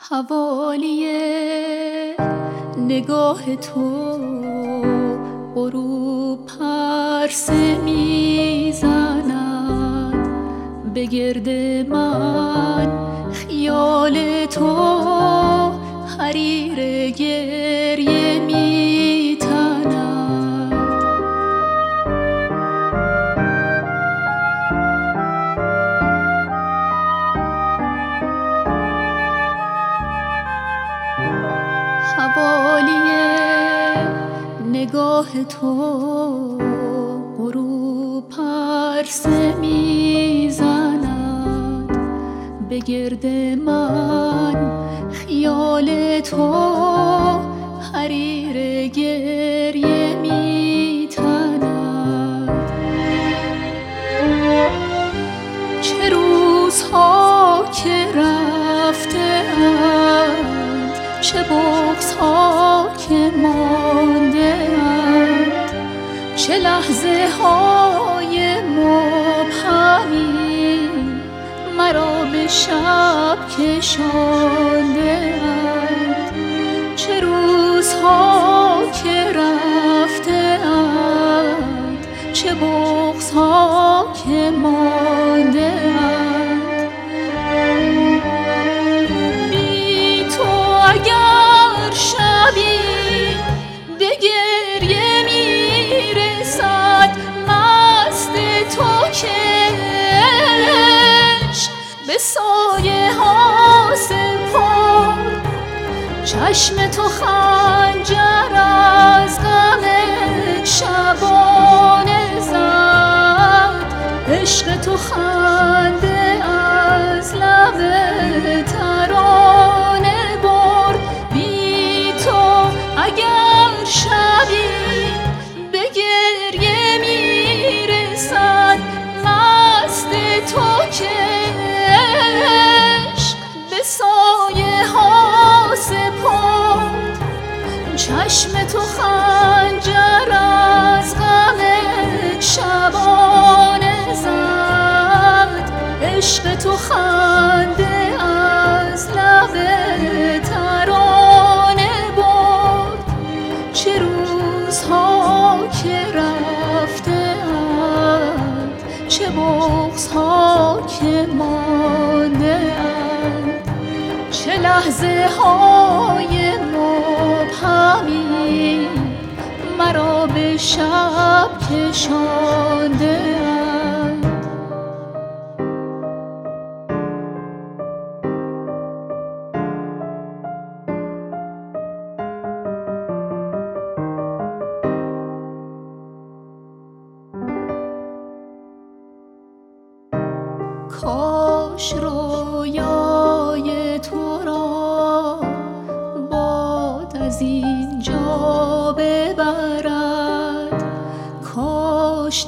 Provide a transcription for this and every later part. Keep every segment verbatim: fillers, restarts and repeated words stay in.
حوالی نگاه تو غروب پرسه میزند، به گرد من خیال تو حریر گریه میتند. حوالی نگاه تو غروب پرسه میزند، به گرد من خیال تو حریر گریه میتند. چه روزها که رفته اند، چه بغض‌ها که مانده اند، چه لحظه های مبهمی مرا به شب کشانده اند. چه روزها که رفته اند، چه بغض‌ها که مانده اند. بی تو اگر شبی به گریه میرسد، مست تو کش به سایه ها سپرد. چشم تو خنجر از غم شبانه زد، عشق تو خنده از لب ترانه برد. بی تو اگر شبی به گریه میرسد، مست تو کش به سایه ها سپرد. چشم تو خنجر از غم شبانه زد، عشق تو خنده از لب ترانه برد. چه روزها که رفته اند، چه بغض‌ها که مانده اند، چه لحظه های مبهمی مرا به شب کشانده اند. کاش رویای تو را باد از اینجا ببرد، کاش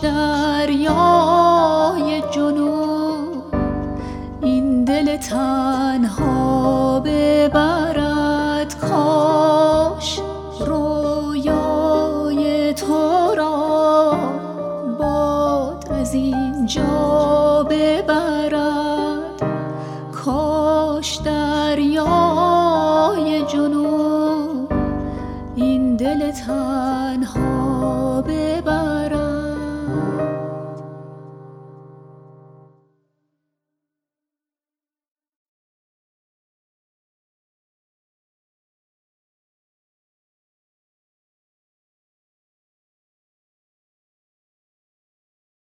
دریای جنون این دل تنها ببرد. کاش رویای تو را باد از اینجا ببرد، کاش دریای جنون این دل تنها